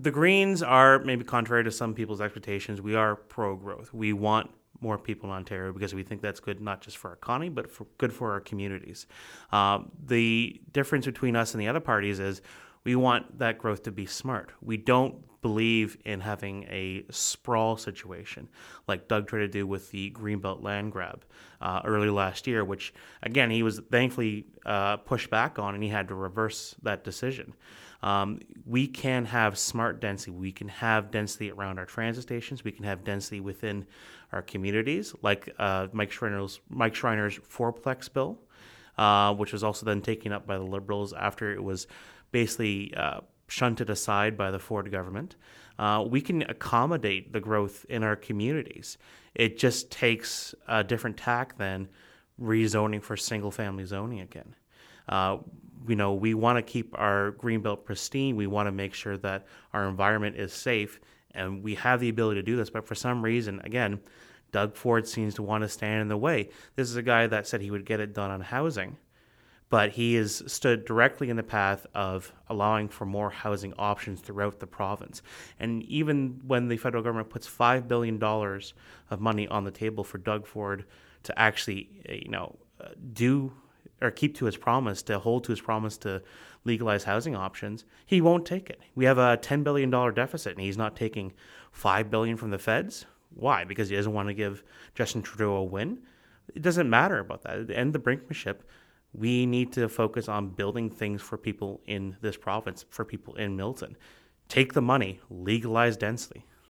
the Greens are, maybe contrary to some people's expectations, we are pro-growth. We want more people in Ontario because we think that's good not just for our economy, but good for our communities. The difference between us and the other parties is we want that growth to be smart. We don't believe in having a sprawl situation like Doug tried to do with the Greenbelt land grab early last year, which, again, he was thankfully pushed back on, and he had to reverse that decision. We can have smart density. We can have density around our transit stations. We can have density within our communities, like Mike Schreiner's fourplex bill, which was also then taken up by the Liberals after it was basically shunted aside by the Ford government. We can accommodate the growth in our communities. It just takes a different tack than rezoning for single-family zoning again. We want to keep our greenbelt pristine. We want to make sure that our environment is safe, and we have the ability to do this. But for some reason, again, Doug Ford seems to want to stand in the way. This is a guy that said he would get it done on housing, but he has stood directly in the path of allowing for more housing options throughout the province. And even when the federal government puts $5 billion of money on the table for Doug Ford to actually, do or keep to his promise, to hold to his promise to legalize housing options, he won't take it. We have a $10 billion deficit, and he's not taking $5 billion from the feds. Why? Because he doesn't want to give Justin Trudeau a win? It doesn't matter about that. At the end of the brinkmanship, we need to focus on building things for people in this province, for people in Milton. Take the money, legalize densely.